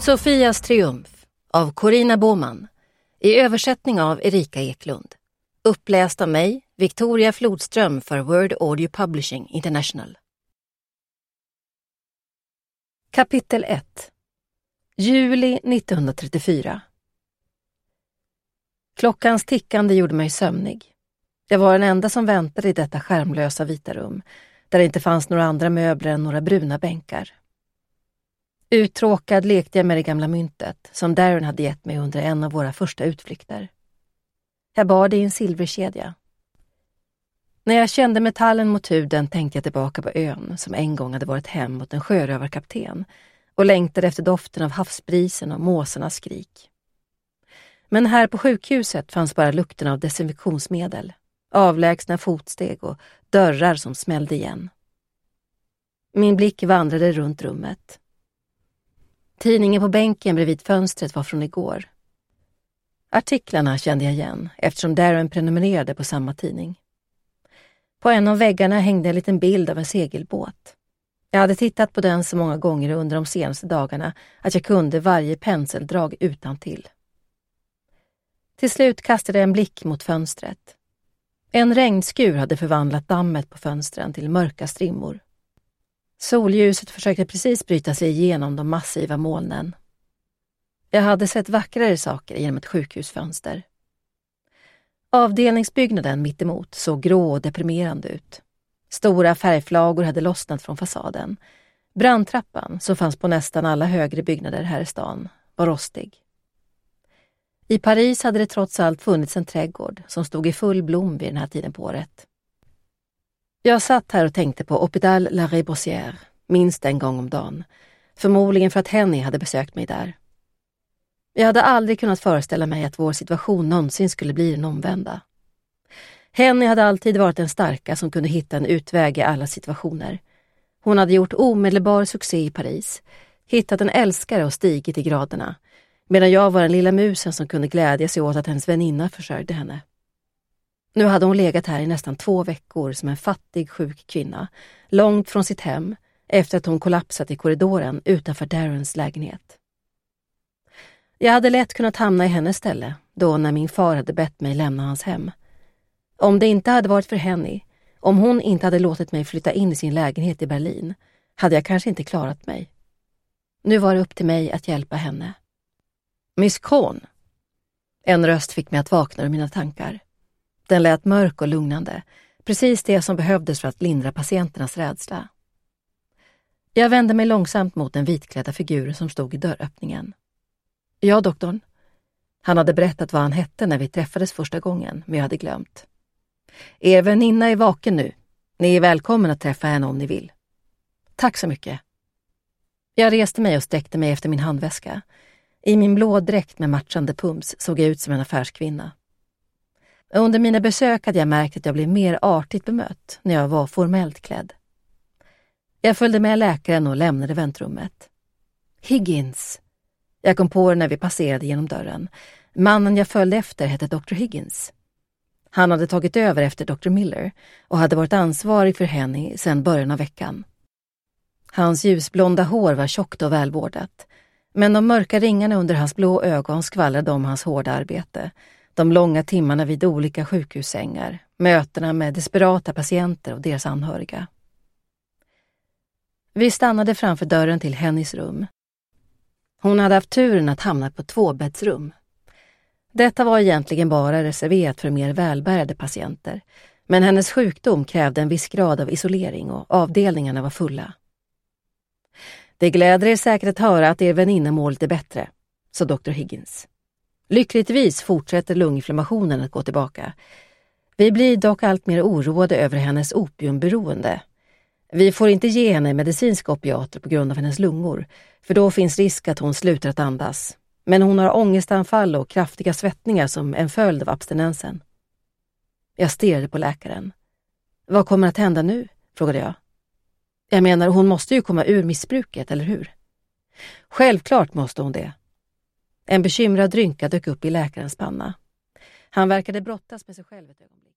Sofias triumf av Corina Boman i översättning av Erika Eklund. Uppläst av mig, Victoria Flodström för Word Audio Publishing International. Kapitel 1. Juli 1934. Klockans tickande gjorde mig sömnig. Jag var den enda som väntade i detta skärmlösa vita rum, där det inte fanns några andra möbler än några bruna bänkar. Uttråkad lekte jag med det gamla myntet som Darren hade gett mig under en av våra första utflykter. Jag bar det i en silverkedja. När jag kände metallen mot huden tänkte jag tillbaka på ön som en gång hade varit hem åt en sjörövarkapten och längtade efter doften av havsbrisen och måsarnas skrik. Men här på sjukhuset fanns bara lukten av desinfektionsmedel, avlägsna fotsteg och dörrar som smällde igen. Min blick vandrade runt rummet. Tidningen på bänken bredvid fönstret var från igår. Artiklarna kände jag igen eftersom Darren prenumererade på samma tidning. På en av väggarna hängde en liten bild av en segelbåt. Jag hade tittat på den så många gånger under de senaste dagarna att jag kunde varje penseldrag utantill. Till slut kastade jag en blick mot fönstret. En regnskur hade förvandlat dammet på fönstren till mörka strimmor. Solljuset försökte precis bryta sig igenom de massiva molnen. Jag hade sett vackrare saker genom ett sjukhusfönster. Avdelningsbyggnaden mitt emot såg grå och deprimerande ut. Stora färgflagor hade lossnat från fasaden. Brandtrappan, som fanns på nästan alla högre byggnader här i stan, var rostig. I Paris hade det trots allt funnits en trädgård som stod i full blom vid den här tiden på året. Jag satt här och tänkte på Hôpital La Rebossière minst en gång om dagen, förmodligen för att Henny hade besökt mig där. Jag hade aldrig kunnat föreställa mig att vår situation någonsin skulle bli den omvända. Henny hade alltid varit den starka som kunde hitta en utväg i alla situationer. Hon hade gjort omedelbar succé i Paris, hittat en älskare och stigit i graderna, medan jag var den lilla musen som kunde glädja sig åt att hennes väninna försörjde henne. Nu hade hon legat här i nästan 2 veckor som en fattig, sjuk kvinna, långt från sitt hem, efter att hon kollapsat i korridoren utanför Darrens lägenhet. Jag hade lätt kunnat hamna i hennes ställe, då när min far hade bett mig lämna hans hem. Om det inte hade varit för Henny, om hon inte hade låtit mig flytta in i sin lägenhet i Berlin, hade jag kanske inte klarat mig. Nu var det upp till mig att hjälpa henne. Miss Cohn. En röst fick mig att vakna ur mina tankar. Den lät mörk och lugnande, precis det som behövdes för att lindra patienternas rädsla. Jag vände mig långsamt mot den vitklädda figuren som stod i dörröppningen. Ja, doktorn. Han hade berättat vad han hette när vi träffades första gången, men jag hade glömt. Er väninna är vaken nu. Ni är välkommen att träffa henne om ni vill. Tack så mycket. Jag reste mig och sträckte mig efter min handväska. I min blå dräkt med matchande pumps såg jag ut som en affärskvinna. Under mina besök hade jag märkt att jag blev mer artigt bemött när jag var formellt klädd. Jag följde med läkaren och lämnade väntrummet. Higgins. Jag kom på det när vi passerade genom dörren. Mannen jag följde efter hette Dr. Higgins. Han hade tagit över efter Dr. Miller och hade varit ansvarig för Henny sedan början av veckan. Hans ljusblonda hår var tjockt och välvårdat, men de mörka ringarna under hans blå ögon skvallrade om hans hårda arbete. De långa timmarna vid olika sjukhussängar, mötena med desperata patienter och deras anhöriga. Vi stannade framför dörren till Hennys rum. Hon hade haft turen att hamna på 2-bäddsrum. Detta var egentligen bara reserverat för mer välbärgade patienter, men hennes sjukdom krävde en viss grad av isolering och avdelningarna var fulla. Det gläder er säkert att höra att er väninna mår lite bättre, sa Dr. Higgins. Lyckligtvis fortsätter lunginflammationen att gå tillbaka. Vi blir dock allt mer oroade över hennes opiumberoende. Vi får inte ge henne medicinska opiater på grund av hennes lungor, för då finns risk att hon slutar att andas. Men hon har ångestanfall och kraftiga svettningar som en följd av abstinensen. Jag stirrade på läkaren. Vad kommer att hända nu? Frågade jag. Jag menar, hon måste ju komma ur missbruket, eller hur? Självklart måste hon det. En bekymrad rynka dök upp i läkarens panna. Han verkade brottas med sig själv ett ögonblick.